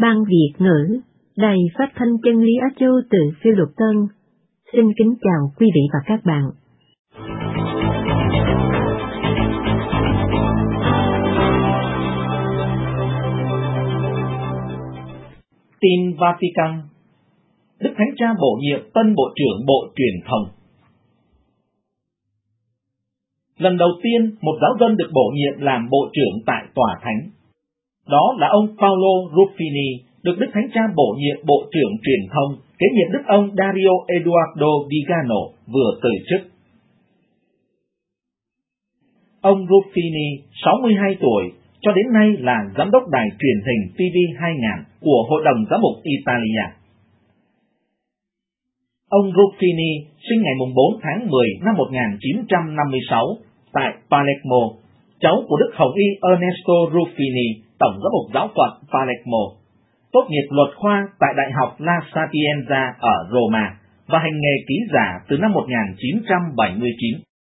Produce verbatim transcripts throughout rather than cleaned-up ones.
Ban Việt ngữ, Đài Phát thanh Chân lý Á Châu từ Phiêu Lục Tân. Xin kính chào quý vị và các bạn. Tin Vatican. Đức Thánh Cha bổ nhiệm tân Bộ trưởng Bộ Truyền thông. Lần đầu tiên, một giáo dân được bổ nhiệm làm Bộ trưởng tại Tòa Thánh. Đó là ông Paolo Ruffini, được Đức Thánh Cha bổ nhiệm Bộ trưởng Truyền thông, kế nhiệm Đức ông Dario Eduardo Vigano vừa từ chức. Ông Ruffini, sáu mươi hai tuổi, cho đến nay là Giám đốc đài truyền hình ti vi hai nghìn của Hội đồng Giám mục Italia. Ông Ruffini sinh ngày bốn tháng mười năm một nghìn chín trăm năm mươi sáu tại Palermo, cháu của Đức Hồng Y Ernesto Ruffini, Tổng giám mục giáo phận Palermo, tốt nghiệp luật khoa tại Đại học La Sapienza ở Roma và hành nghề ký giả từ năm một nghìn chín trăm bảy mươi chín.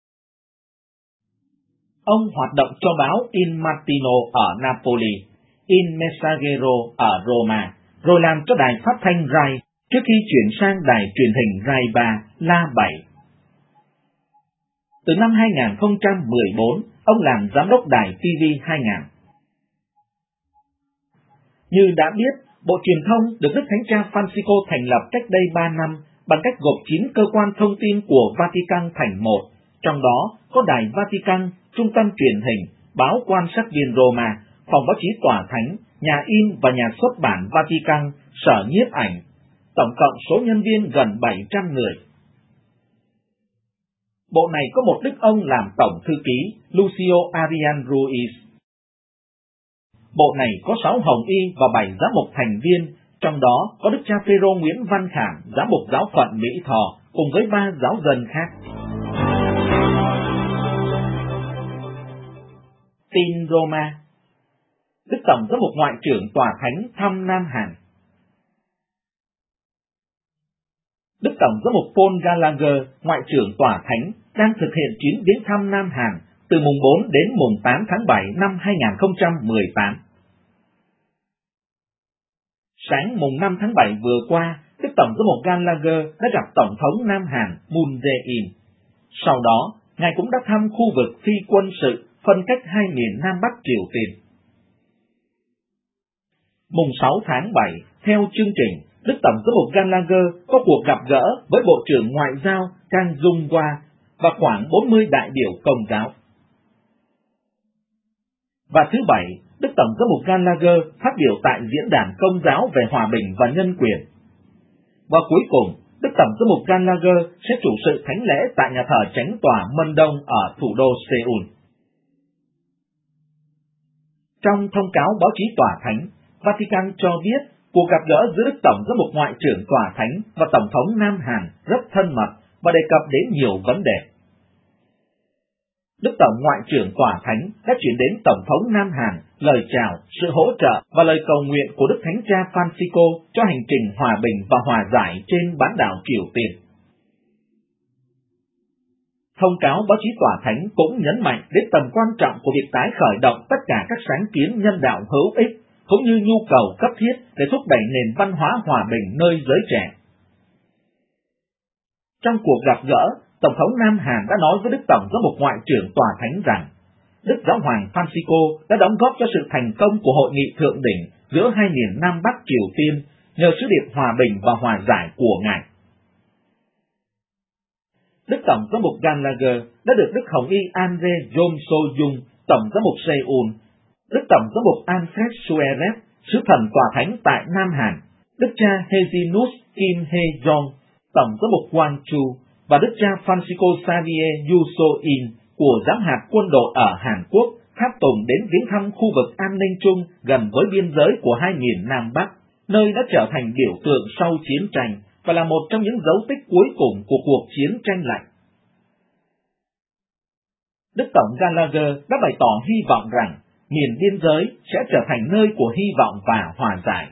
Ông hoạt động cho báo Il Mattino ở Napoli, Il Messaggero ở Roma, rồi làm cho đài phát thanh Rai, trước khi chuyển sang đài truyền hình Rai ba, La bảy. Từ năm hai nghìn không trăm mười bốn, ông làm giám đốc đài ti vi hai nghìn. Như đã biết, Bộ Truyền thông được Đức Thánh Cha Francisco thành lập cách đây ba năm bằng cách gộp chín cơ quan thông tin của Vatican thành một, trong đó có Đài Vatican, Trung tâm Truyền hình, Báo Quan sát viên Roma, Phòng báo chí Tòa Thánh, Nhà in và Nhà xuất bản Vatican, Sở nhiếp ảnh, tổng cộng số nhân viên gần bảy trăm người. Bộ này có một đức ông làm tổng thư ký, Lucio Arian Ruiz. Bộ này có sáu hồng y và bảy giám mục thành viên, trong đó có Đức cha Phêrô Nguyễn Văn Khảm, giám mục giáo phận Mỹ Thò, cùng với ba giáo dân khác. Tin Roma. Đức Tổng giám mục Ngoại trưởng Tòa Thánh thăm Nam Hàn. Đức Tổng giám mục Paul Gallagher, Ngoại trưởng Tòa Thánh, đang thực hiện chuyến viếng thăm Nam Hàn từ mùng bốn đến mùng tám tháng bảy năm hai nghìn không trăm mười tám. Sáng mùng năm tháng bảy vừa qua, Đức Tổng giám mục Gallagher đã gặp Tổng thống Nam Hàn Moon Jae-in. Sau đó, Ngài cũng đã thăm khu vực phi quân sự phân cách hai miền Nam Bắc Triều Tiên. Mùng sáu tháng bảy, theo chương trình, Đức Tổng giám mục Gallagher có cuộc gặp gỡ với Bộ trưởng Ngoại giao Kang Jung-hwa và khoảng bốn mươi đại biểu Công giáo. Và thứ Bảy, Đức Tổng giám mục Gallagher phát biểu tại Diễn đàn Công giáo về hòa bình và nhân quyền. Và cuối cùng, Đức Tổng giám mục Gallagher sẽ chủ sự thánh lễ tại nhà thờ Chánh tòa Mân Đông ở thủ đô Seoul. Trong thông cáo báo chí Tòa Thánh, Vatican cho biết cuộc gặp gỡ giữa Đức Tổng giám mục Ngoại trưởng Tòa Thánh và Tổng thống Nam Hàn rất thân mật và đề cập đến nhiều vấn đề. Đức Tổng Ngoại trưởng Tòa Thánh đã chuyển đến Tổng thống Nam Hàn lời chào, sự hỗ trợ và lời cầu nguyện của Đức Thánh Cha Francisco cho hành trình hòa bình và hòa giải trên bán đảo Triều Tiên. Thông cáo báo chí Tòa Thánh cũng nhấn mạnh đến tầm quan trọng của việc tái khởi động tất cả các sáng kiến nhân đạo hữu ích, cũng như nhu cầu cấp thiết để thúc đẩy nền văn hóa hòa bình nơi giới trẻ. Trong cuộc gặp gỡ, Tổng thống Nam Hàn đã nói với Đức Tổng giám mục Ngoại trưởng Tòa Thánh rằng Đức Giáo hoàng Francisco đã đóng góp cho sự thành công của hội nghị thượng đỉnh giữa hai miền Nam Bắc Triều Tiên nhờ sứ điệp hòa bình và hòa giải của Ngài. Đức Tổng giám mục Gallagher đã được Đức Hồng Y Andre Jong So-jung, Tổng giám mục Seoul, Đức Tổng giám mục Alfred Suarez, sứ thần Tòa Thánh tại Nam Hàn, Đức cha Hejinus Kim Hye-jong, Tổng giám mục Gwangju và Đức cha Francisco Xavier Yuso-in của Giám hạt quân đội ở Hàn Quốc tháp tùng đến viếng thăm khu vực an ninh chung gần với biên giới của hai miền Nam Bắc, nơi đã trở thành biểu tượng sau chiến tranh và là một trong những dấu tích cuối cùng của cuộc chiến tranh lạnh. Đức Tổng Gallagher đã bày tỏ hy vọng rằng miền biên giới sẽ trở thành nơi của hy vọng và hòa giải.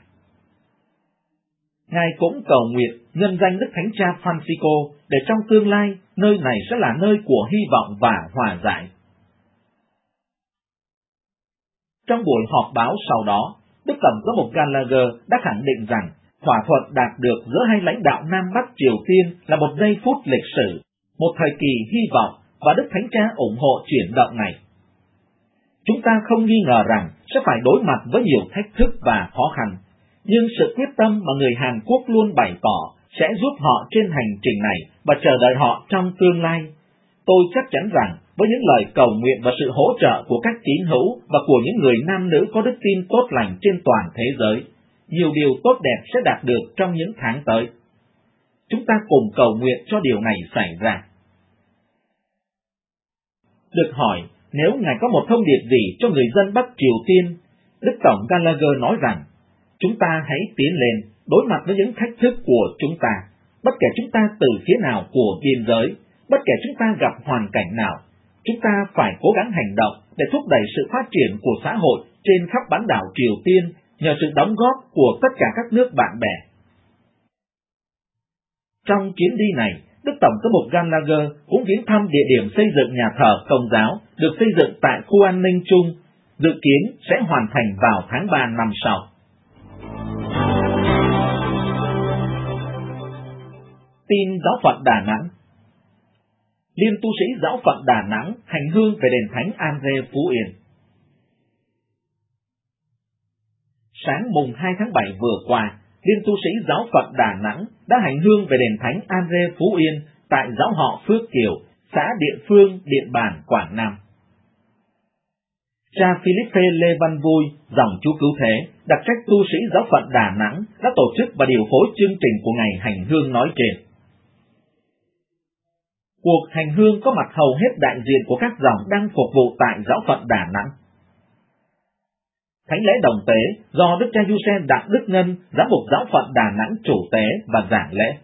Ngài cũng cầu nguyện nhân danh Đức Thánh Cha Francisco để trong tương lai nơi này sẽ là nơi của hy vọng và hòa giải. Trong buổi họp báo sau đó, Đức Tổng giám mục Gallagher đã khẳng định rằng thỏa thuận đạt được giữa hai lãnh đạo Nam Bắc Triều Tiên là một giây phút lịch sử, một thời kỳ hy vọng, và Đức Thánh Cha ủng hộ chuyển động này. Chúng ta không nghi ngờ rằng sẽ phải đối mặt với nhiều thách thức và khó khăn, nhưng sự quyết tâm mà người Hàn Quốc luôn bày tỏ sẽ giúp họ trên hành trình này và chờ đợi họ trong tương lai. Tôi chắc chắn rằng với những lời cầu nguyện và sự hỗ trợ của các tín hữu và của những người nam nữ có đức tin tốt lành trên toàn thế giới, nhiều điều tốt đẹp sẽ đạt được trong những tháng tới. Chúng ta cùng cầu nguyện cho điều này xảy ra. Được hỏi, nếu Ngài có một thông điệp gì cho người dân Bắc Triều Tiên, Đức Tổng Gallagher nói rằng, chúng ta hãy tiến lên, đối mặt với những thách thức của chúng ta, bất kể chúng ta từ phía nào của biên giới, bất kể chúng ta gặp hoàn cảnh nào, chúng ta phải cố gắng hành động để thúc đẩy sự phát triển của xã hội trên khắp bán đảo Triều Tiên nhờ sự đóng góp của tất cả các nước bạn bè. Trong chuyến đi này, Đức Tổng giám mục Gallagher cũng viếng thăm địa điểm xây dựng nhà thờ Công giáo được xây dựng tại khu an ninh chung, dự kiến sẽ hoàn thành vào tháng ba năm sau. Tin giáo phận Đà Nẵng. Liên tu sĩ giáo phận Đà Nẵng hành hương về đền thánh An-rê Phú Yên. Sáng mùng hai tháng bảy vừa qua, Liên tu sĩ giáo phận Đà Nẵng đã hành hương về đền thánh An-rê Phú Yên tại giáo họ Phước Kiều, xã Điện Phương, Điện Bàn, Quảng Nam. Cha Philippe Lê Văn Vui, dòng Chúa Cứu Thế, đặc trách tu sĩ giáo phận Đà Nẵng đã tổ chức và điều phối chương trình của ngày hành hương nói trên. Cuộc hành hương có mặt hầu hết đại diện của các dòng đang phục vụ tại giáo phận Đà Nẵng. Thánh lễ đồng tế do Đức cha Giuse Đặng Đức Ngân, giám mục giáo phận Đà Nẵng chủ tế và giảng lễ.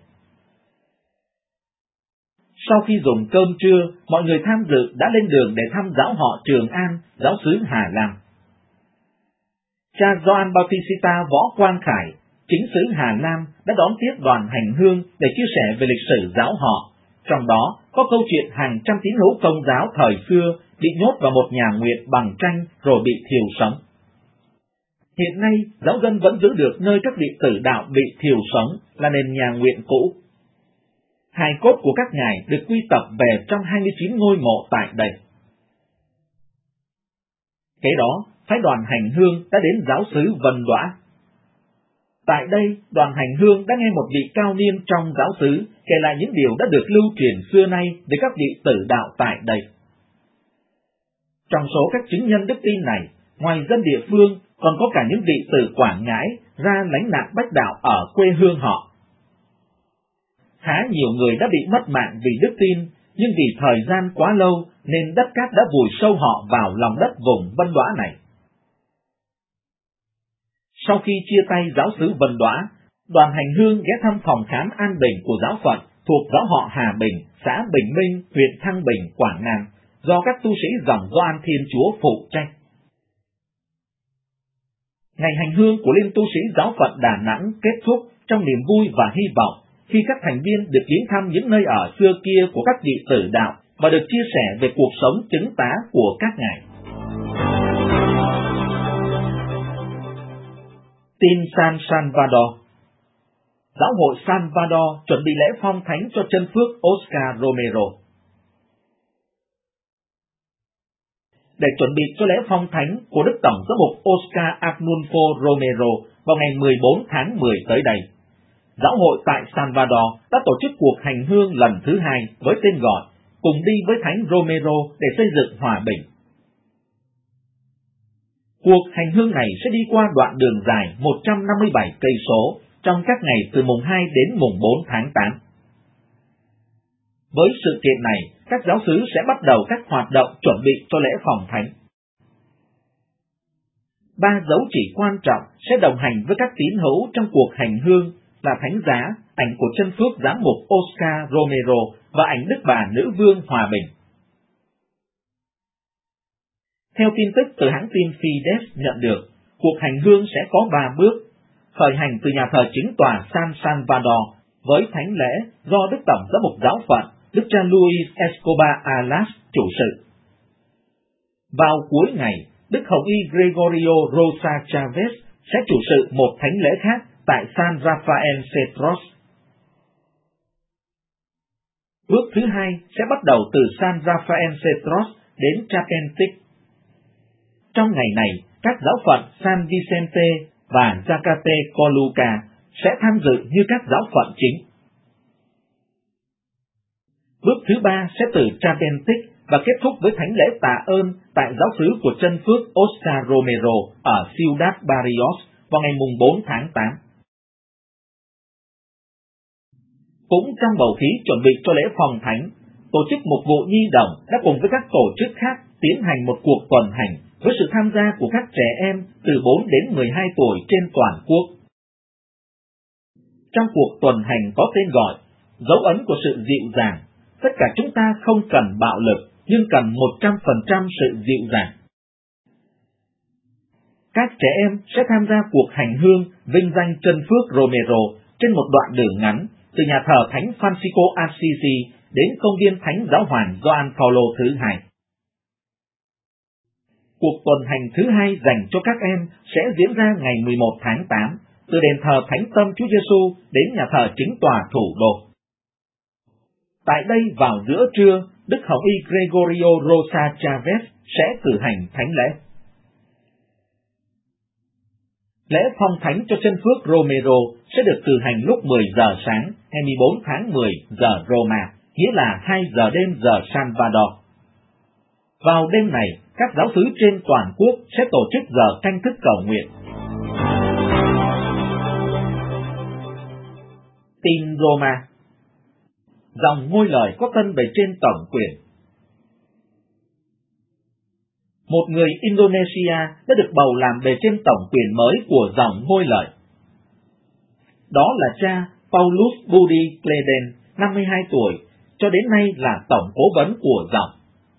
Sau khi dùng cơm trưa, mọi người tham dự đã lên đường để thăm giáo họ Trường An, giáo xứ Hà Lam. Cha Gioan Bautista Võ Quang Khải, chính xứ Hà Lam đã đón tiếp đoàn hành hương để chia sẻ về lịch sử giáo họ. Trong đó có câu chuyện hàng trăm tín hữu Công giáo thời xưa bị nhốt vào một nhà nguyện bằng tranh rồi bị thiêu sống. Hiện nay, giáo dân vẫn giữ được nơi các vị tử đạo bị thiêu sống là nền nhà nguyện cũ. Hài cốt của các ngài được quy tập về trong hai mươi chín ngôi mộ tại đây. Kế đó, phái đoàn hành hương đã đến giáo xứ Vân Đóa. Tại đây, đoàn hành hương đã nghe một vị cao niên trong giáo xứ kể lại những điều đã được lưu truyền xưa nay về các vị tử đạo tại đây. Trong số các chứng nhân đức tin này, ngoài dân địa phương, còn có cả những vị từ Quảng Ngãi ra lánh nạn bách đạo ở quê hương họ. Khá nhiều người đã bị mất mạng vì đức tin, nhưng vì thời gian quá lâu nên đất cát đã vùi sâu họ vào lòng đất vùng Vân Đóa này. Sau khi chia tay giáo xứ Vân Đóa, đoàn hành hương ghé thăm phòng khám An Bình của giáo phận thuộc giáo họ Hà Bình, xã Bình Minh, huyện Thăng Bình, Quảng Nam, do các tu sĩ dòng Gioan Thiên Chúa phụ trách. Ngày hành hương của Liên tu sĩ giáo phận Đà Nẵng kết thúc trong niềm vui và hy vọng khi các thành viên được viếng thăm những nơi ở xưa kia của các vị tử đạo và được chia sẻ về cuộc sống chứng tá của các ngài. Tin San Salvador. Giáo hội Salvador chuẩn bị lễ phong thánh cho chân phước Oscar Romero. Để chuẩn bị cho lễ phong thánh của Đức Tổng giám mục Oscar Arnulfo Romero vào ngày mười bốn tháng mười tới đây, giáo hội tại Salvador đã tổ chức cuộc hành hương lần thứ hai với tên gọi Cùng đi với Thánh Romero để xây dựng hòa bình. Cuộc hành hương này sẽ đi qua đoạn đường dài một trăm năm mươi bảy cây số trong các ngày từ mùng hai đến mùng bốn tháng tám. Với sự kiện này, các giáo xứ sẽ bắt đầu các hoạt động chuẩn bị cho lễ phòng thánh. Ba dấu chỉ quan trọng sẽ đồng hành với các tín hữu trong cuộc hành hương là thánh giá, ảnh của chân phước giám mục Oscar Romero và ảnh Đức Bà Nữ Vương Hòa Bình. Theo tin tức từ hãng tin Fides nhận được, cuộc hành hương sẽ có ba bước, khởi hành từ nhà thờ chính tòa San Salvador với thánh lễ do Đức Tổng giám mục giáo phận Đức cha Luis Escobar Alas chủ sự. Vào cuối ngày, Đức Hồng y Gregorio Rosa Chavez, sẽ chủ sự một thánh lễ khác tại San Rafael Cedros. Bước thứ hai sẽ bắt đầu từ San Rafael Cedros đến Chapultepec. Trong ngày này, các giáo phận San Vicente và Zacatecoluca sẽ tham dự như các giáo phận chính. Bước thứ ba sẽ từ Chapultepec và kết thúc với thánh lễ tạ ơn tại giáo xứ của chân phước Oscar Romero ở Ciudad Barrios vào ngày mùng bốn tháng tám. Cũng trong bầu khí chuẩn bị cho lễ phòng thánh, tổ chức Mục vụ Nhi đồng đã cùng với các tổ chức khác tiến hành một cuộc tuần hành với sự tham gia của các trẻ em từ bốn đến mười hai tuổi trên toàn quốc. Trong cuộc tuần hành có tên gọi Dấu ấn của sự dịu dàng, tất cả chúng ta không cần bạo lực, nhưng cần một trăm phần trăm sự dịu dàng. Các trẻ em sẽ tham gia cuộc hành hương vinh danh chân phước Romero trên một đoạn đường ngắn từ nhà thờ Thánh Francisco Assisi đến công viên Thánh Giáo hoàng Gioan Phaolô thứ hai. Cuộc tuần hành thứ hai dành cho các em sẽ diễn ra ngày mười một tháng tám từ đền thờ Thánh Tâm Chúa Giêsu đến nhà thờ chính tòa thủ đô. Tại đây vào giữa trưa, Đức Hồng y Gregorio Rosa Chavez sẽ cử hành thánh lễ. Lễ phong thánh cho chân phước Romero sẽ được cử hành lúc mười giờ sáng ngày mười bốn tháng mười giờ Roma, nghĩa là hai giờ đêm giờ Salvador. Vào đêm này, các giáo xứ trên toàn quốc sẽ tổ chức giờ canh thức cầu nguyện. Tin Roma. Dòng ngôi lời có tên bề trên tổng quyền. Một người Indonesia đã được bầu làm bề trên tổng quyền mới của dòng ngôi lời. Đó là cha Paulus Budi Kleden, năm mươi hai tuổi, cho đến nay là tổng cố vấn của dòng.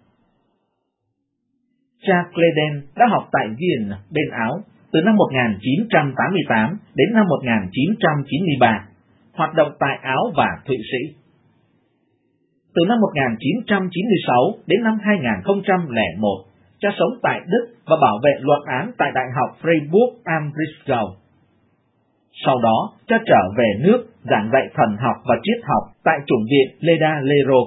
Cha Kleden đã học tại Viên, bên Áo, từ năm một nghìn chín trăm tám mươi tám đến năm một nghìn chín trăm chín mươi ba, hoạt động tại Áo và Thụy Sĩ. Từ năm một nghìn chín trăm chín mươi sáu đến năm hai nghìn không trăm lẻ một, cha sống tại Đức và bảo vệ luận án tại Đại học Freiburg am Breisgau. Sau đó, cha trở về nước giảng dạy thần học và triết học tại chủng viện Leda Lero.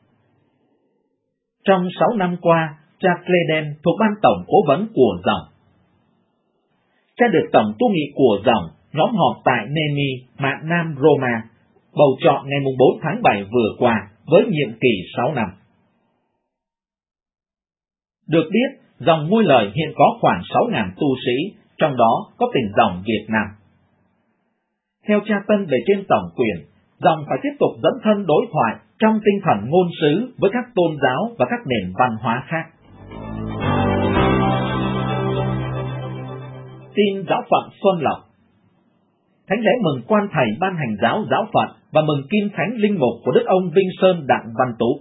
Trong sáu năm qua, cha Kleden thuộc ban tổng cố vấn của dòng. Cha được tổng tu nghị của dòng nhóm họp tại Nemi, mạn Nam Roma, bầu chọn ngày bốn tháng bảy vừa qua với nhiệm kỳ sáu năm. Được biết, dòng ngôi lời hiện có khoảng sáu nghìn tu sĩ, trong đó có tỉnh dòng Việt Nam. Theo cha Tân về trên tổng quyền, dòng phải tiếp tục dẫn thân đối thoại trong tinh thần ngôn sứ với các tôn giáo và các nền văn hóa khác. Tin giáo phận Xuân Lộc. Thánh lễ mừng quan thầy ban hành giáo giáo phận và mừng kim thánh linh mục của Đức ông Vinh Sơn Đặng Văn Tú.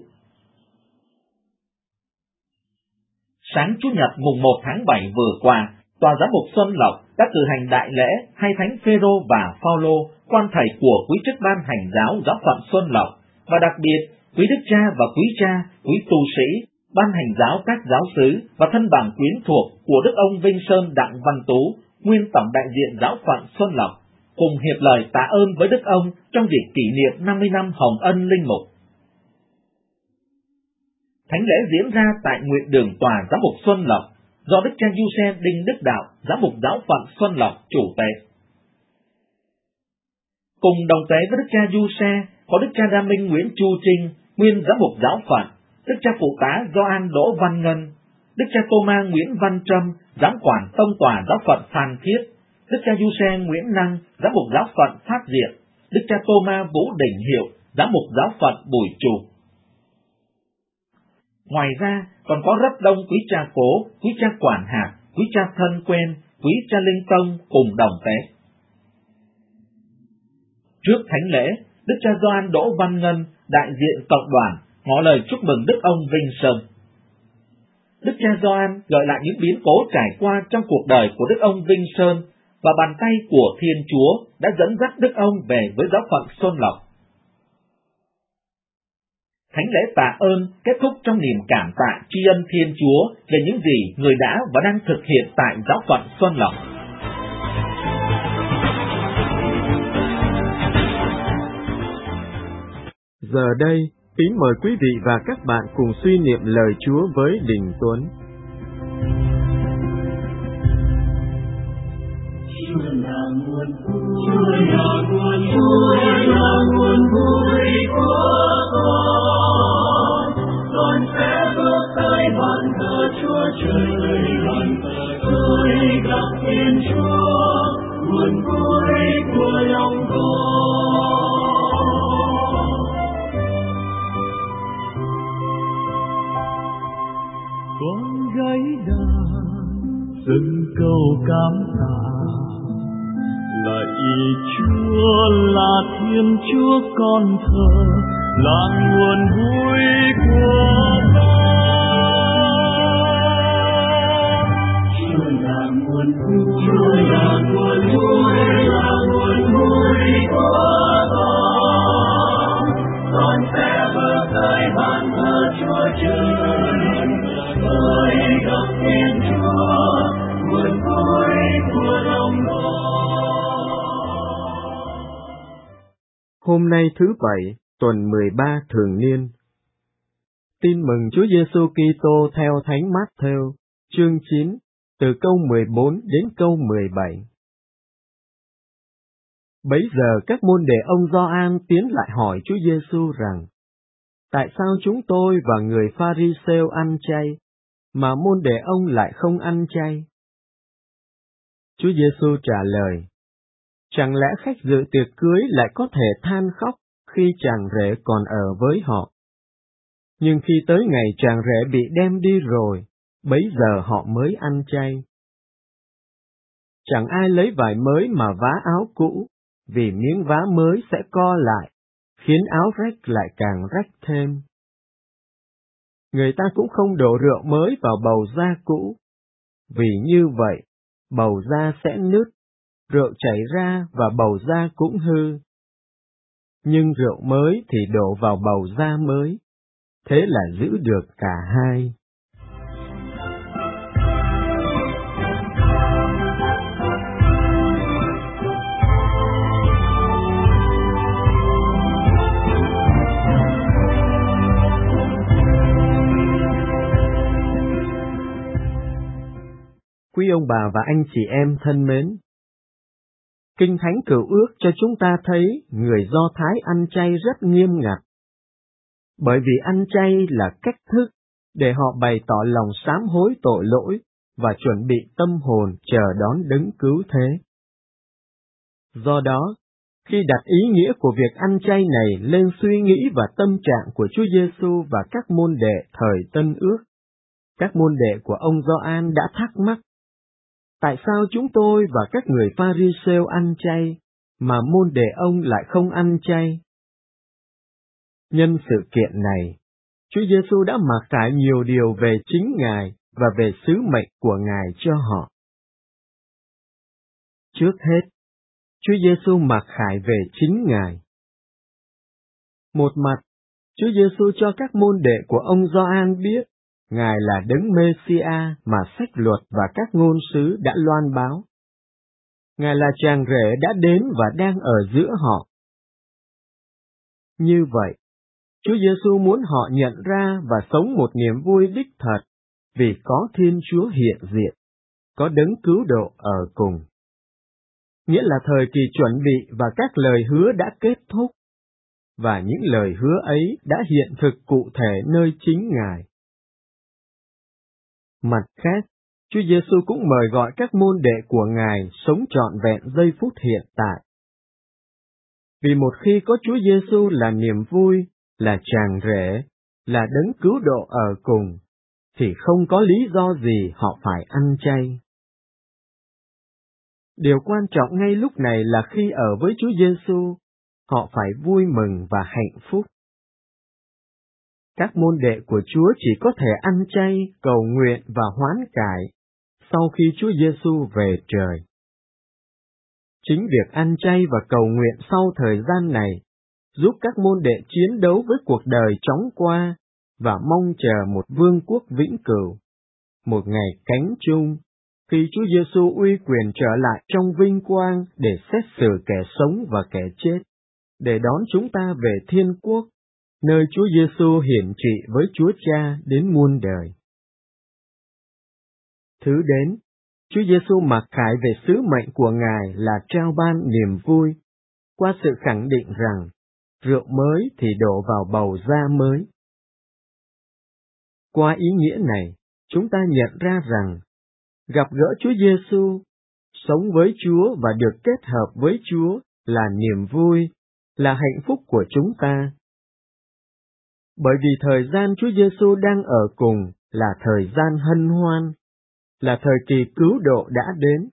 Sáng Chủ nhật mùng một tháng bảy vừa qua, Tòa Giám mục Xuân Lộc đã cử hành đại lễ hai thánh Phêrô và Phaolô, quan thầy của quý chức ban hành giáo giáo phận Xuân Lộc, và đặc biệt quý đức cha và quý cha, quý tu sĩ, ban hành giáo các giáo xứ và thân bằng quyến thuộc của Đức ông Vinh Sơn Đặng Văn Tú, nguyên tổng đại diện giáo phận Xuân Lộc, cùng hiệp lời tạ ơn với Đức ông trong dịp kỷ niệm năm mươi năm Hồng Ân Linh Mục. Thánh lễ diễn ra tại nguyện đường Tòa Giám mục Xuân Lộc, do Đức cha Giuse Đinh Đức Đạo, Giám mục giáo phận Xuân Lộc chủ tế. Cùng đồng tế với Đức cha Giuse có Đức cha Đa Minh Nguyễn Chu Trinh, nguyên Giám mục giáo phận, Đức cha Phụ tá Gioan Đỗ Văn Ngân, Đức cha Tô Ma Nguyễn Văn Trâm, Giám quản Tông tòa giáo phận Phan Thiết, Đức cha Giuse Nguyễn Năng, Giám mục giáo phận Phát Diệm, Đức cha Tô Ma Vũ Đình Hiệu, Giám mục giáo phận Bùi Chu. Ngoài ra, còn có rất đông quý cha cố, quý cha quản hạt, quý cha thân quen, quý cha linh tông cùng đồng tế. Trước thánh lễ, Đức cha Gioan Đỗ Văn Ngân, đại diện cộng đoàn, ngỏ lời chúc mừng Đức ông Vinh Sơn. Đức cha Gioan gợi lại những biến cố trải qua trong cuộc đời của Đức ông Vinh Sơn, và bàn tay của Thiên Chúa đã dẫn dắt Đức ông về với giáo phận Xuân Lộc. Thánh lễ tạ ơn kết thúc trong niềm cảm tạ tri ân Thiên Chúa về những gì người đã và đang thực hiện tại giáo phận Xuân Lộc. Giờ đây, kính mời quý vị và các bạn cùng suy niệm lời Chúa với Đình Tuấn. Chúa là nguồn vui, Chúa là nguồn vui, là nguồn vui của con. Con sẽ bước tới bàn thờ Chúa Trời, bàn thờ tôi gặp Thiên Chúa, nguồn vui của lòng con. Con gái đàn dâng câu cảm tạ, lạy Chúa là Thiên Chúa con thờ, là nguồn vui của con. Chúa là nguồn vui, Chúa là nguồn vui, là nguồn vui của con. Con sẽ bước tới bàn thờ Chúa Trời, tôi gặp Thiên Chúa, nguồn vui của lòng con. Hôm nay thứ Bảy, tuần mười ba thường niên. Tin mừng Chúa Giêsu Kitô theo Thánh Mát-thêu, chương chín, từ câu mười bốn đến câu mười bảy. Bấy giờ các môn đệ ông Gioan tiến lại hỏi Chúa Giêsu rằng: Tại sao chúng tôi và người Pha-ri-sêu ăn chay, mà môn đệ ông lại không ăn chay? Chúa Giêsu trả lời: Chẳng lẽ khách dự tiệc cưới lại có thể than khóc khi chàng rể còn ở với họ? Nhưng khi tới ngày chàng rể bị đem đi rồi, bấy giờ họ mới ăn chay. Chẳng ai lấy vải mới mà vá áo cũ, vì miếng vá mới sẽ co lại, khiến áo rách lại càng rách thêm. Người ta cũng không đổ rượu mới vào bầu da cũ, vì như vậy, bầu da sẽ nứt, rượu chảy ra và bầu da cũng hư. Nhưng rượu mới thì đổ vào bầu da mới, thế là giữ được cả hai. Quý ông bà và anh chị em thân mến, Kinh Thánh Cựu Ước cho chúng ta thấy người Do Thái ăn chay rất nghiêm ngặt. Bởi vì ăn chay là cách thức để họ bày tỏ lòng sám hối tội lỗi và chuẩn bị tâm hồn chờ đón đấng cứu thế. Do đó, khi đặt ý nghĩa của việc ăn chay này lên suy nghĩ và tâm trạng của Chúa Giêsu và các môn đệ thời Tân Ước, các môn đệ của ông Gioan đã thắc mắc: Tại sao chúng tôi và các người Pha-ri-sêu ăn chay, mà môn đệ ông lại không ăn chay? Nhân sự kiện này, Chúa Giêsu đã mặc khải nhiều điều về chính Ngài và về sứ mệnh của Ngài cho họ. Trước hết, Chúa Giêsu mặc khải về chính Ngài. Một mặt, Chúa Giêsu cho các môn đệ của ông Gioan biết Ngài là đấng Mê-si-a mà sách luật và các ngôn sứ đã loan báo. Ngài là chàng rể đã đến và đang ở giữa họ. Như vậy, Chúa Giêsu muốn họ nhận ra và sống một niềm vui đích thật, vì có Thiên Chúa hiện diện, có đấng cứu độ ở cùng. Nghĩa là thời kỳ chuẩn bị và các lời hứa đã kết thúc, và những lời hứa ấy đã hiện thực cụ thể nơi chính Ngài. Mặt khác, Chúa Giêsu cũng mời gọi các môn đệ của Ngài sống trọn vẹn giây phút hiện tại. Vì một khi có Chúa Giêsu là niềm vui, là chàng rể, là đấng cứu độ ở cùng, thì không có lý do gì họ phải ăn chay. Điều quan trọng ngay lúc này là khi ở với Chúa Giêsu, họ phải vui mừng và hạnh phúc. Các môn đệ của Chúa chỉ có thể ăn chay, cầu nguyện và hoán cải sau khi Chúa Giêsu về trời. Chính việc ăn chay và cầu nguyện sau thời gian này giúp các môn đệ chiến đấu với cuộc đời chóng qua và mong chờ một vương quốc vĩnh cửu, một ngày cánh chung, khi Chúa Giêsu uy quyền trở lại trong vinh quang để xét xử kẻ sống và kẻ chết, để đón chúng ta về thiên quốc, nơi Chúa Giêsu hiển trị với Chúa Cha đến muôn đời. Thứ đến, Chúa Giêsu mặc khải về sứ mệnh của Ngài là trao ban niềm vui, qua sự khẳng định rằng rượu mới thì đổ vào bầu da mới. Qua ý nghĩa này, chúng ta nhận ra rằng gặp gỡ Chúa Giêsu, sống với Chúa và được kết hợp với Chúa là niềm vui, là hạnh phúc của chúng ta. Bởi vì thời gian Chúa Giêsu đang ở cùng là thời gian hân hoan, là thời kỳ cứu độ đã đến.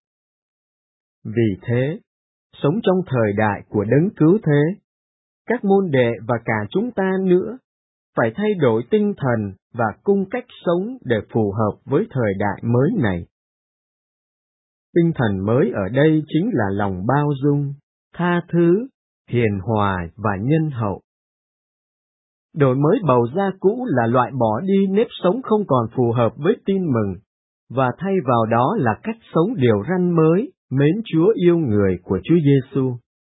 Vì thế, sống trong thời đại của đấng cứu thế, các môn đệ và cả chúng ta nữa phải thay đổi tinh thần và cung cách sống để phù hợp với thời đại mới này. Tinh thần mới ở đây chính là lòng bao dung, tha thứ, hiền hòa và nhân hậu. Đổi mới bầu da cũ là loại bỏ đi nếp sống không còn phù hợp với tin mừng, và thay vào đó là cách sống điều răn mới, mến Chúa yêu người của Chúa Giêsu.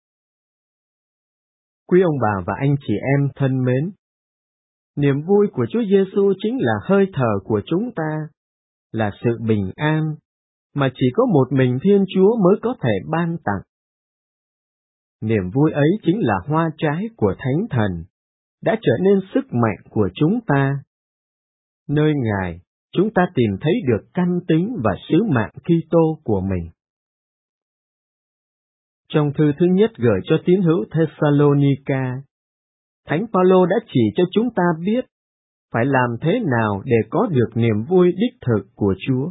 Quý ông bà và anh chị em thân mến, niềm vui của Chúa Giêsu chính là hơi thở của chúng ta, là sự bình an, mà chỉ có một mình Thiên Chúa mới có thể ban tặng. Niềm vui ấy chính là hoa trái của Thánh Thần, đã trở nên sức mạnh của chúng ta. Nơi Ngài, chúng ta tìm thấy được căn tính và sứ mạng Kitô của mình. Trong thư thứ nhất gửi cho tín hữu Thessalonica, Thánh Phaolô đã chỉ cho chúng ta biết phải làm thế nào để có được niềm vui đích thực của Chúa.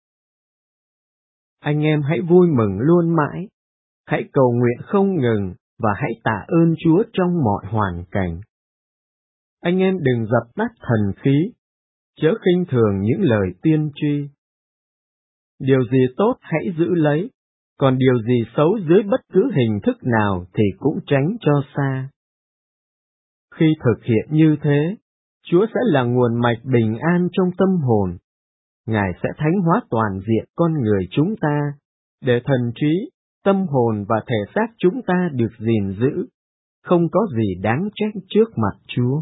Anh em hãy vui mừng luôn mãi, hãy cầu nguyện không ngừng và hãy tạ ơn Chúa trong mọi hoàn cảnh. Anh em đừng dập tắt thần khí, chớ khinh thường những lời tiên tri. Điều gì tốt hãy giữ lấy, còn điều gì xấu dưới bất cứ hình thức nào thì cũng tránh cho xa. Khi thực hiện như thế, Chúa sẽ là nguồn mạch bình an trong tâm hồn. Ngài sẽ thánh hóa toàn diện con người chúng ta, để thần trí, tâm hồn và thể xác chúng ta được gìn giữ, không có gì đáng trách trước mặt Chúa.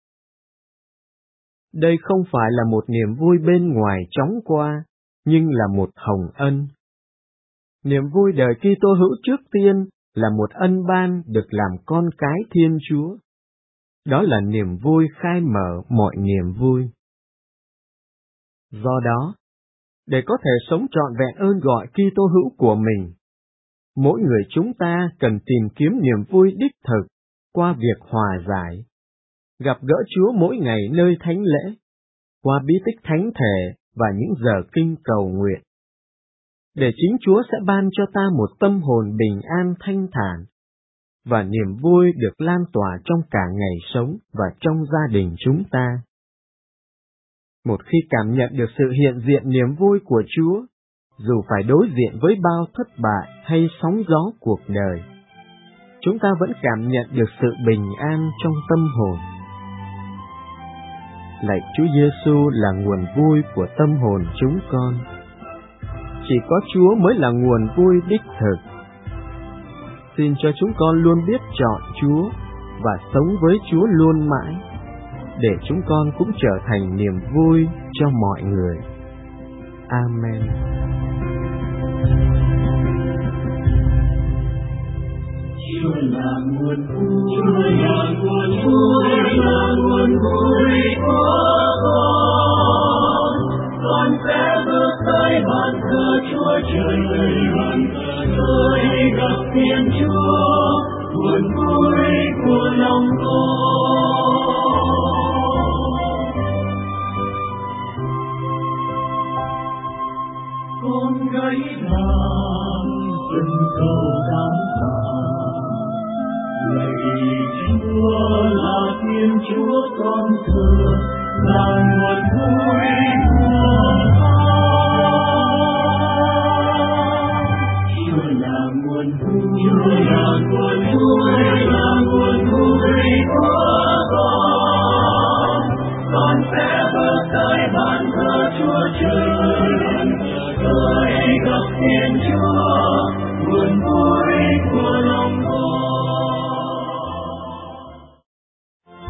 Đây không phải là một niềm vui bên ngoài chóng qua, nhưng là một hồng ân. Niềm vui đời Kitô hữu trước tiên là một ân ban được làm con cái Thiên Chúa. Đó là niềm vui khai mở mọi niềm vui. Do đó, để có thể sống trọn vẹn ơn gọi Kitô hữu của mình, mỗi người chúng ta cần tìm kiếm niềm vui đích thực qua việc hòa giải, gặp gỡ Chúa mỗi ngày nơi thánh lễ, qua bí tích thánh thể và những giờ kinh cầu nguyện, để chính Chúa sẽ ban cho ta một tâm hồn bình an thanh thản, và niềm vui được lan tỏa trong cả ngày sống và trong gia đình chúng ta. Một khi cảm nhận được sự hiện diện niềm vui của Chúa, dù phải đối diện với bao thất bại hay sóng gió cuộc đời, chúng ta vẫn cảm nhận được sự bình an trong tâm hồn. Lạy Chúa Giêsu là nguồn vui của tâm hồn chúng con. Chỉ có Chúa mới là nguồn vui đích thực. Xin cho chúng con luôn biết chọn Chúa và sống với Chúa luôn mãi, để chúng con cũng trở thành niềm vui cho mọi người. Amen. Chúa là nguồn vui, Chúa là nguồn vui, là nguồn vui của con. Con sẽ bước tới bàn thờ Chúa trời, bàn thờ tới gặp Thiên Chúa, nguồn vui của lòng con. Con gái đàn dân cầu cảm tạ, lạy Chúa là Thiên Chúa con thờ, là nguồn vui của con. Chúa là nguồn vui, Chúa là nguồn vui, là nguồn vui của con. Con sẽ bước tới bàn thờ Chúa trời, bàn thờ tới gặp Thiên Chúa, nguồn vui của lòng con.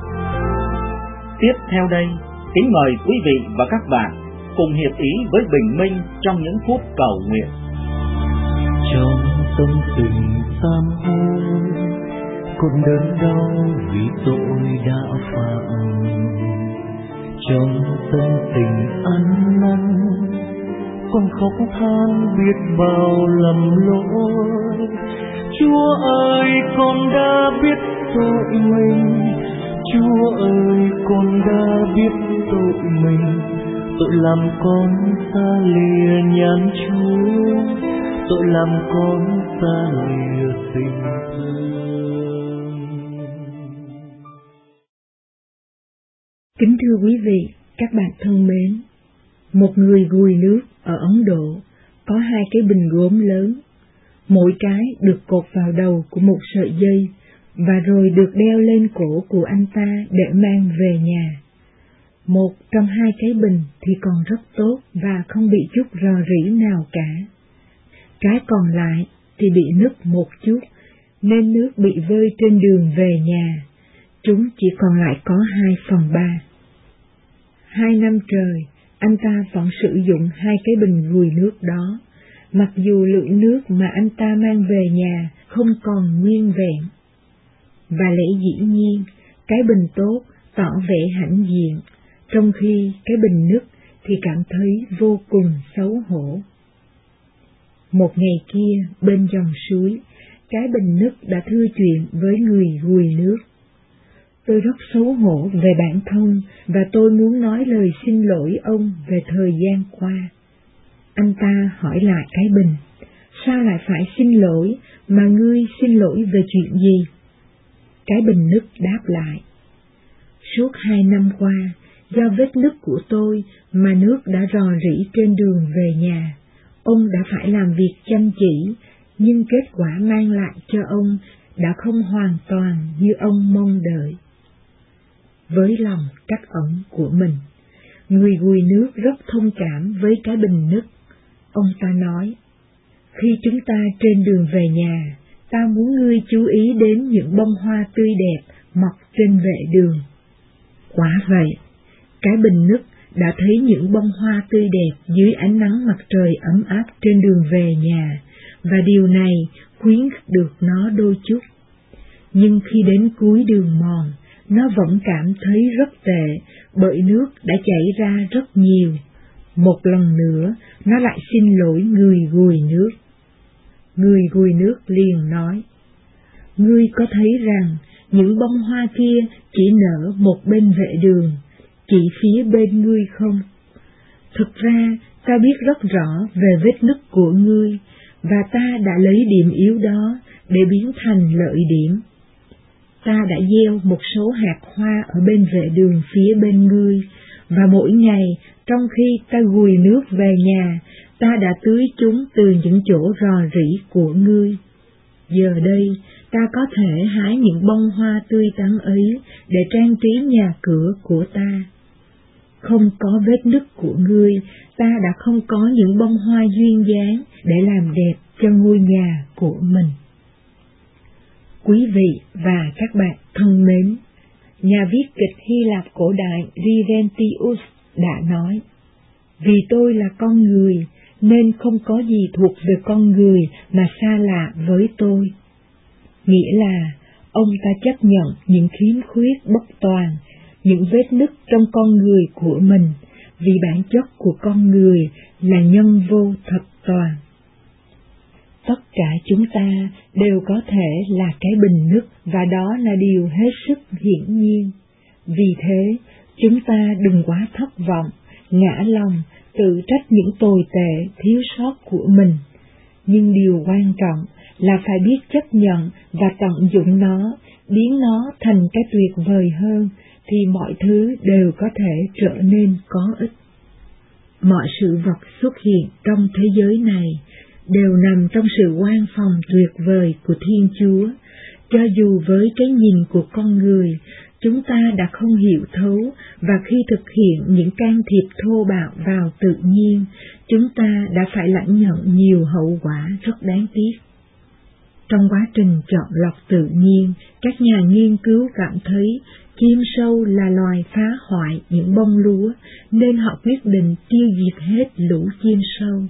Tiếp theo đây, kính mời quý vị và các bạn cùng hiệp ý với Bình Minh trong những phút cầu nguyện. Trong tâm tình sám hối, con đớn đau vì tội đã phạm. Trong tâm tình ăn năn, con khóc than biết bao lầm lỗi. Chúa ơi, con đã biết tội mình. Chúa ơi, con đã biết tội mình. Tội làm con xa lìa nhàn Chúa, tội làm con xa lìa tình thương. Kính thưa quý vị, các bạn thân mến, một người gùi nước ở Ấn Độ có hai cái bình gốm lớn, mỗi cái được cột vào đầu của một sợi dây và rồi được đeo lên cổ của anh ta để mang về nhà. Một trong hai cái bình thì còn rất tốt và không bị chút rò rỉ nào cả. Cái còn lại thì bị nứt một chút, nên nước bị vơi trên đường về nhà. Chúng chỉ còn lại có hai phần ba. Hai năm trời, anh ta vẫn sử dụng hai cái bình gùi nước đó, mặc dù lượng nước mà anh ta mang về nhà không còn nguyên vẹn. Và lẽ dĩ nhiên, cái bình tốt tỏ vẻ hãnh diện, trong khi cái bình nứt thì cảm thấy vô cùng xấu hổ. Một ngày kia, bên dòng suối, cái bình nứt đã thưa chuyện với người gùi nước. Tôi rất xấu hổ về bản thân và tôi muốn nói lời xin lỗi ông về thời gian qua. Anh ta hỏi lại cái bình, sao lại phải xin lỗi, mà ngươi xin lỗi về chuyện gì? Cái bình nứt đáp lại, suốt hai năm qua, do vết nứt của tôi mà nước đã rò rỉ trên đường về nhà. Ông đã phải làm việc chăm chỉ, nhưng kết quả mang lại cho ông đã không hoàn toàn như ông mong đợi. Với lòng trắc ẩn của mình, người gùi nước rất thông cảm với cái bình nứt. Ông ta nói, khi chúng ta trên đường về nhà, ta muốn ngươi chú ý đến những bông hoa tươi đẹp mọc trên vệ đường. Quả vậy, cái bình nứt đã thấy những bông hoa tươi đẹp dưới ánh nắng mặt trời ấm áp trên đường về nhà, và điều này khuyến khích được nó đôi chút. Nhưng khi đến cuối đường mòn, nó vẫn cảm thấy rất tệ, bởi nước đã chảy ra rất nhiều. Một lần nữa, nó lại xin lỗi người gùi nước. Người gùi nước liền nói, ngươi có thấy rằng những bông hoa kia chỉ nở một bên vệ đường, chỉ phía bên ngươi không? Thực ra, ta biết rất rõ về vết nứt của ngươi, và ta đã lấy điểm yếu đó để biến thành lợi điểm. Ta đã gieo một số hạt hoa ở bên vệ đường phía bên ngươi, và mỗi ngày, trong khi ta gùi nước về nhà, ta đã tưới chúng từ những chỗ rò rỉ của ngươi. Giờ đây, ta có thể hái những bông hoa tươi tắn ấy để trang trí nhà cửa của ta. Không có vết nứt của ngươi, ta đã không có những bông hoa duyên dáng để làm đẹp cho ngôi nhà của mình. Quý vị và các bạn thân mến, nhà viết kịch Hy Lạp cổ đại Riventius đã nói, vì tôi là con người, nên không có gì thuộc về con người mà xa lạ với tôi. Nghĩa là, ông ta chấp nhận những khiếm khuyết bất toàn, những vết nứt trong con người của mình, vì bản chất của con người là nhân vô thập toàn. Tất cả chúng ta đều có thể là cái bình nứt, và đó là điều hết sức hiển nhiên. Vì thế, chúng ta đừng quá thất vọng, ngã lòng, tự trách những tồi tệ, thiếu sót của mình. Nhưng điều quan trọng là phải biết chấp nhận và tận dụng nó, biến nó thành cái tuyệt vời hơn, thì mọi thứ đều có thể trở nên có ích. Mọi sự vật xuất hiện trong thế giới này đều nằm trong sự quan phòng tuyệt vời của Thiên Chúa. Cho dù với cái nhìn của con người, chúng ta đã không hiểu thấu, và khi thực hiện những can thiệp thô bạo vào tự nhiên, chúng ta đã phải lãnh nhận nhiều hậu quả rất đáng tiếc. Trong quá trình chọn lọc tự nhiên, các nhà nghiên cứu cảm thấy chim sâu là loài phá hoại những bông lúa, nên họ quyết định tiêu diệt hết lũ chim sâu.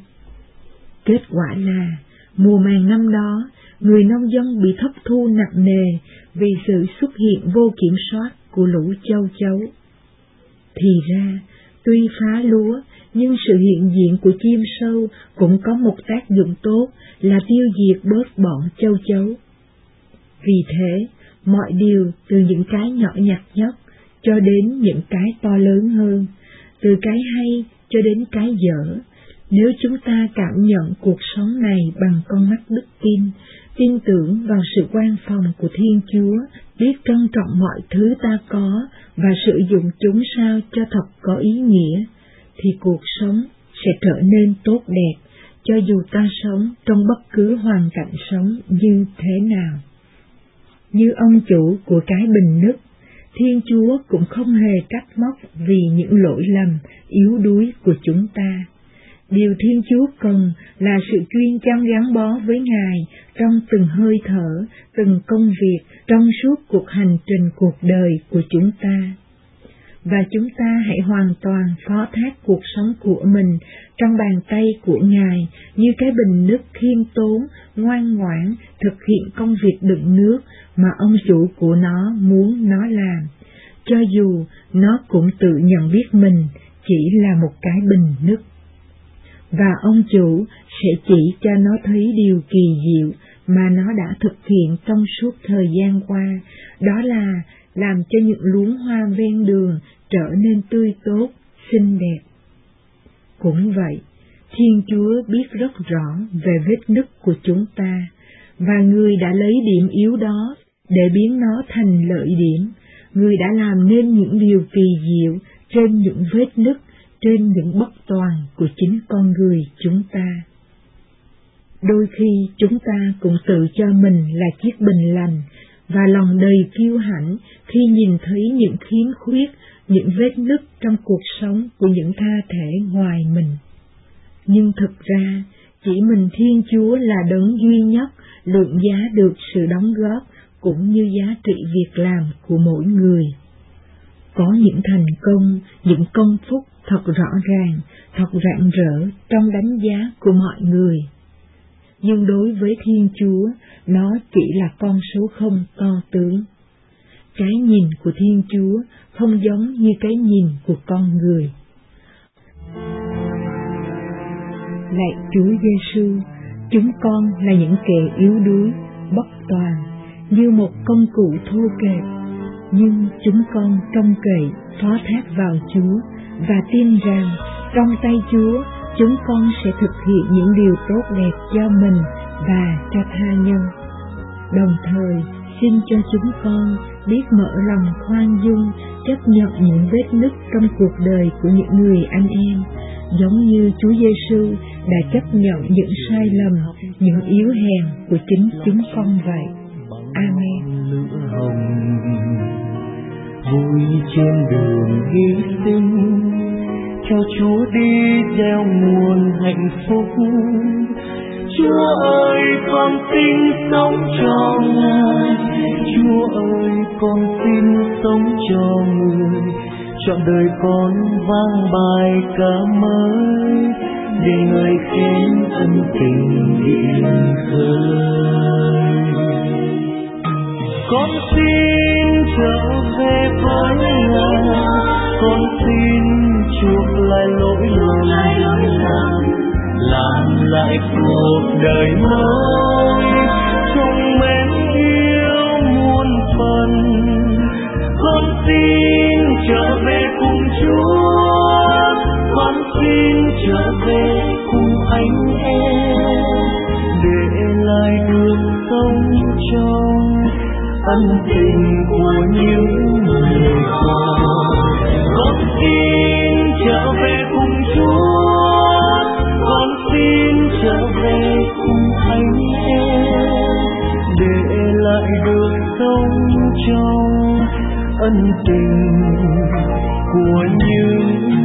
Kết quả là, mùa màng năm đó, người nông dân bị thất thu nặng nề vì sự xuất hiện vô kiểm soát của lũ châu chấu. Thì ra, tuy phá lúa, nhưng sự hiện diện của chim sâu cũng có một tác dụng tốt là tiêu diệt bớt bọn châu chấu. Vì thế, mọi điều từ những cái nhỏ nhặt nhất cho đến những cái to lớn hơn, từ cái hay cho đến cái dở, nếu chúng ta cảm nhận cuộc sống này bằng con mắt đức tin, tin tưởng vào sự quan phòng của Thiên Chúa, biết trân trọng mọi thứ ta có và sử dụng chúng sao cho thật có ý nghĩa, thì cuộc sống sẽ trở nên tốt đẹp, cho dù ta sống trong bất cứ hoàn cảnh sống như thế nào. Như ông chủ của cái bình nước, Thiên Chúa cũng không hề trách móc vì những lỗi lầm, yếu đuối của chúng ta. Điều Thiên Chúa cần là sự chuyên chăm gắn bó với Ngài trong từng hơi thở, từng công việc, trong suốt cuộc hành trình cuộc đời của chúng ta. Và chúng ta hãy hoàn toàn phó thác cuộc sống của mình trong bàn tay của Ngài như cái bình nước khiêm tốn, ngoan ngoãn, thực hiện công việc đựng nước mà ông chủ của nó muốn nó làm, cho dù nó cũng tự nhận biết mình chỉ là một cái bình nước. Và ông chủ sẽ chỉ cho nó thấy điều kỳ diệu mà nó đã thực hiện trong suốt thời gian qua, đó là làm cho những luống hoa ven đường trở nên tươi tốt, xinh đẹp. Cũng vậy, Thiên Chúa biết rất rõ về vết nứt của chúng ta, và Người đã lấy điểm yếu đó để biến nó thành lợi điểm. Người đã làm nên những điều kỳ diệu trên những vết nứt, trên những bất toàn của chính con người chúng ta. Đôi khi chúng ta cũng tự cho mình là chiếc bình lành, và lòng đầy kiêu hãnh khi nhìn thấy những khiếm khuyết, những vết nứt trong cuộc sống của những tha thể ngoài mình. Nhưng thực ra, chỉ mình Thiên Chúa là đấng duy nhất lượng giá được sự đóng góp cũng như giá trị việc làm của mỗi người. Có những thành công, những công phúc thật rõ ràng, thật rạng rỡ trong đánh giá của mọi người. Nhưng đối với Thiên Chúa, nó chỉ là con số không to tướng. Cái nhìn của Thiên Chúa không giống như cái nhìn của con người. Lạy Chúa Giêsu, chúng con là những kẻ yếu đuối, bất toàn, như một công cụ thô kệch, nhưng chúng con trông cậy, phó thác vào Chúa và tin rằng trong tay Chúa chúng con sẽ thực hiện những điều tốt đẹp cho mình và cho tha nhân. Đồng thời, xin cho chúng con biết mở lòng khoan dung, chấp nhận những vết nứt trong cuộc đời của những người anh em, giống như Chúa Giêsu đã chấp nhận những sai lầm, những yếu hèn của chính chúng con vậy. Amen. Lửa hồng vui trên đường hy sinh, cho Chúa đi gieo nguồn hạnh phúc. Chúa ơi, con xin sống cho Ngài. Chúa ơi, con xin sống cho Người. Trọn đời con vang bài ca mới, để Người khen ân tình biển khơi. Con xin trở về với Ngài, con xin chuộc lại lỗi lầm, làm lại cuộc đời mới, trong mến yêu muôn phần. Con xin trở về cùng Chúa, con xin trở về cùng anh em, để lại được sống trong ân tình của những người con. Con xin trở về cùng Chúa, con xin trở về cùng anh em, để lại được sống trong ân tình của những